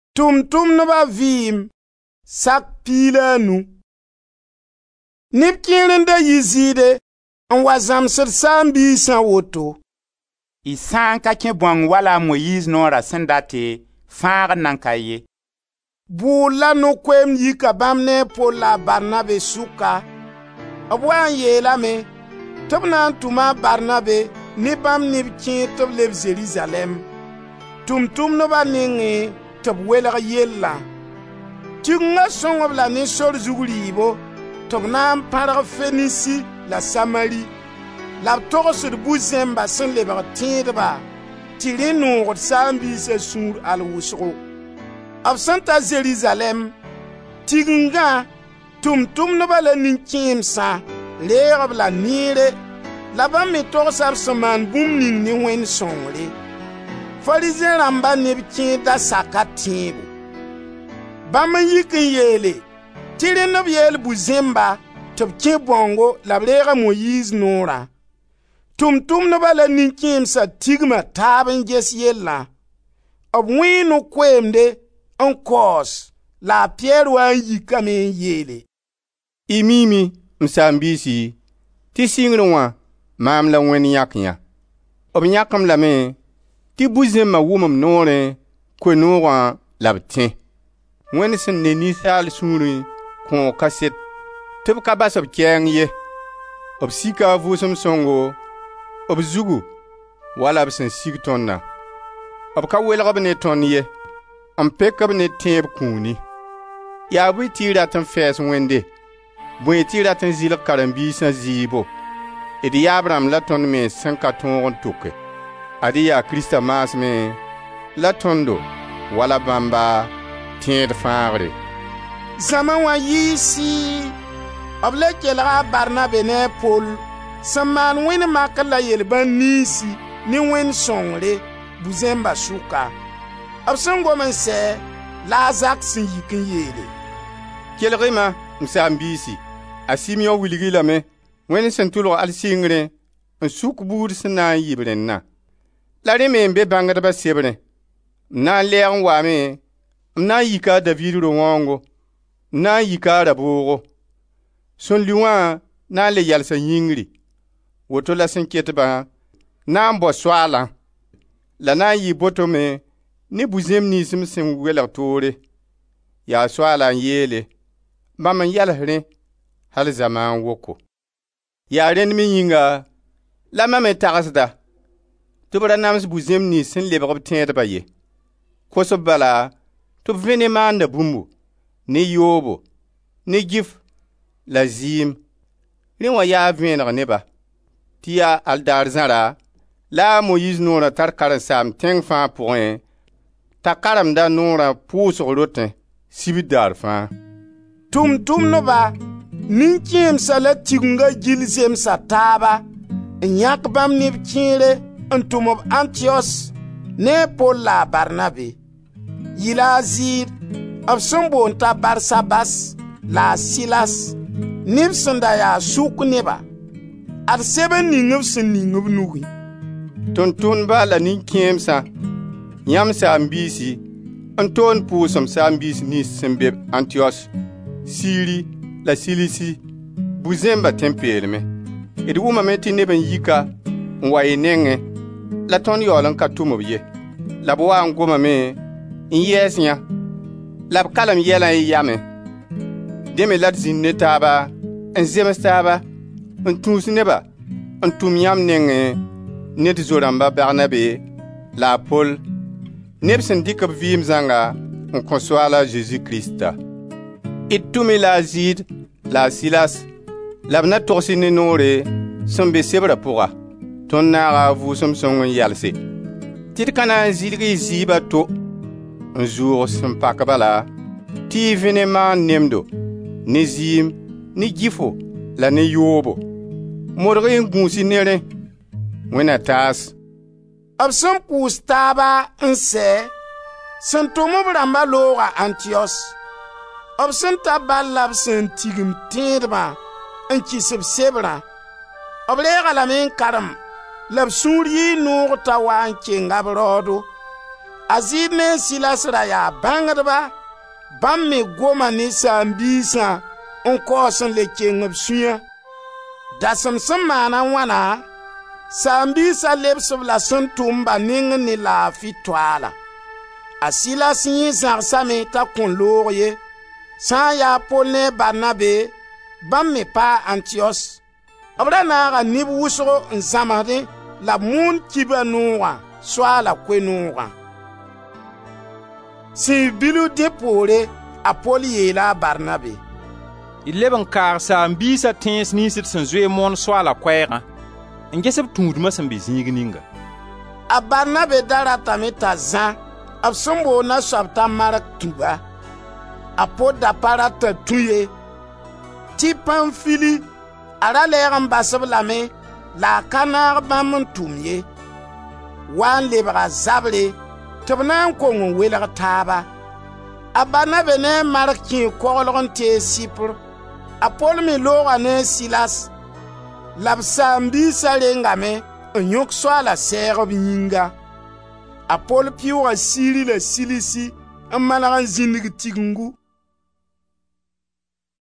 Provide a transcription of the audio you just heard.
Tum no ba vim sak pila nu. Nip kirin da yizide an wazamsir sambi san woto. Isan ka ken bwang wala Moïse nora sendate far nan kaye. Bula no kwem yika bamne pola Barnabe suka. Abwan yela me tabna tuma Barnabe ni bam ni kin tab lev Jerusalem. Tum no ba ningi tab wela yella. Tinga songob la ni sor zugribo tabna par Phénicie la Samarie. La torse de Bouzemba sen lebar tindba. Tiri nour sambi se sur al wusro. Absenta Jerusalem. Tiginga tum no ba la ninkim sa. Lerab la nire. La ba me torse absaman boum ni wen songle. Farizen ramba nebkin da sakatibo. Bama yikin yele. Tiri nob yel Bouzemba. Tabke bongo la blera Moïse nora. Tum no ba la ninkim sa tigma taben ges yella. Ob wino kwemde an kos la Pierre wan yika men yele. Imimi msambisi ti singro wa mam la wen yaknya. Ob yakam la me ti Bouzemba wumam nore ko nora labtin. Wen sen ne ni sal suri kon kaset tib ka basab kyang ye. Ob sika vusum songo ob zugu wala bsen sig tonna. Ob ka welgab ne ton ye am pekab ne teb kuni. Ya bu tira tan fes wende. Bu tira tan zil karambi san zibo. Edi Abraham la ton me san ka ton tuke. Adi ya Krista mas me la tondo wala bamba tied fagre. Zaman wa yisi oble kelra Barnabe ne Paul saman wen makala yelban nisi ni wen songre Bouzemba suka. Absango man se Lazak sin yikin yele. Kelrema msambisi asimio wiligi lame wen sentulo al singre en suk bur sna yibrenna. La reme mbe bangada ba sebre. Na leon wa me na yika David ro wango. Na yika rabogo. Son liwa na le yalsa yingri. Woto la senketba na mbo swala. La na yi boto me ni Bouzem ni simsim wela tore. Ya swala yele. Mama yalhre hal zaman woko. Ya ren mi yinga la mama tagasda. Tubra nams Bouzem ni sin lebab tedba ye. Koso bala to vene manda bumbu ni yobo ni gif la zim ni wa ya vene neba. Tia aldar zara la Moïse nora tar karan sam teng fa point ta karam da nora pousse rotin sibidar fa Tum no ba ninkim sala tigunga gilzem sataba nyak bam ne kire antumob Antioch ne Paul la Barnabe yila zir absombo ta Barsabas la Silas nibsanda ya suk neba ad seben ningub sin ningub nugi. Ton ba la ninkim sa yam sambisi anton pusam sambisi ni sembe Antioch Siri la Silisi Bouzemba tempelme edi wuma meti neben yika waye nenge la ton yolan katumobiye la bwa ngoma me yesnya la kalam yela yame deme lat zinne taba en zemestaba en tunsneba en tumyam nenge net zoramba Barnabe la Paul nebsen dikab vim zanga on consola Jésus Christa et tumi la zid la Silas labna torsine nore sombe sebra pourra ton nara vous som son yalse tit kana zidri ziba to un jour sempakabala ti venema nemdo nezim ni gifo la ne yobo modre ngusi nere wena tas Absam pustaba nse santomo bramba loga Antioch. Absam taballab sentigim tindba enkisib sebra. Oblega la men karam lab suri no tawa kenga brodo Azid ne Silas ra ya bãngdba, bãmb me goma ne saam-biisã n kaoos n le keng b sũyã. Dasem sẽn maana wãna, saam-biisã lebsb la sẽn tʋmba ning ne laafɩ toaala. A Silas yẽ zãgsame t'a kõn loog ye. Sã n yaa Pol ne Barnabe, bãmb me paa Antiyos. B ra naaga neb wʋsgo n zãmsdẽ la b moon kiba noogã, soaala koe-noogã. Sẽn bilu dẽ poore, a Pol yeela a Barnabe: y leb n kaag saam-biisã tẽes ninsd sẽn zoe moon soaala koɛɛgã n ges b tũudmã sẽn be zĩig ninga. A Barnabe da ratame t'a zã b sẽn boondã soab t'a Mark tũba. A Pol da pa rat t'a tũ ye tɩ Pãmfili a ra lɛɛg n bas-b lame la a ka naag bãmb n tʋm ye. Wa n lebga zabre tɩ b na n kong n welg taaba. A Barnabe ne Mark kẽ koglg n tees Sɩpr. A Pol me looga ne Silas la b saam-biisã rengame n yõk soaala sɛɛg b yĩnga. A Pol pɩʋʋga Siri la Silisi n maneg n zĩndg tigengu.